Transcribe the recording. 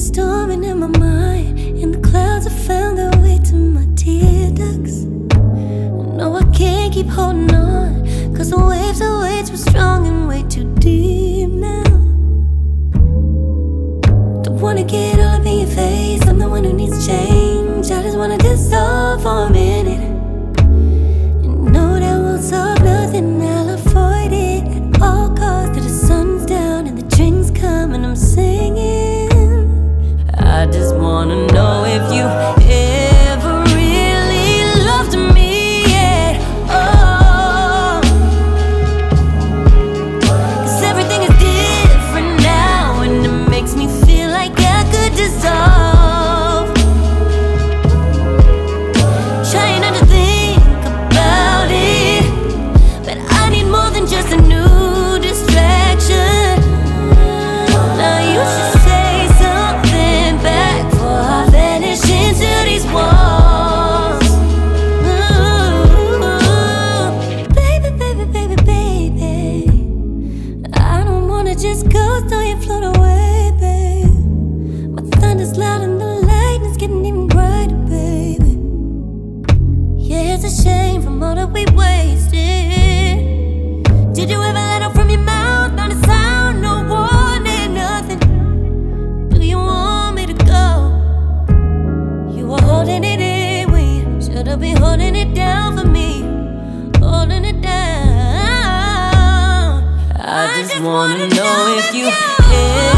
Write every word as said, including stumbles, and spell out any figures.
storming in my mind, and the clouds have found their way to my tear ducts. No, I can't keep holding on, cause the waves are way too strong and way too deep now. Don't wanna get all up in your face, I'm the one who needs change. I just wanna dissolve for a minute. You know that won't solve nothing, I'll avoid it at all costs till the sun's down and the drinks come and I'm singing. I just wanna know if you ever really loved me at all. Cause everything is different now, and it makes me feel like I could dissolve. Trying not to think about it, but I need more than just a new distraction. Now you should say something back before I vanish into these walls. Ooh, baby, baby, baby, baby, I don't wanna just ghost on you, float away, babe. My thunder's loud and the lightning's getting even brighter, baby. Yeah, it's a shame from all that we wasted. Did you ever let out from your mouth? Not a sound, no warning, nothing. Do you want me to go? You were holding it in when you should've been holding it down for me. Holding it down. I just wanna know if you ever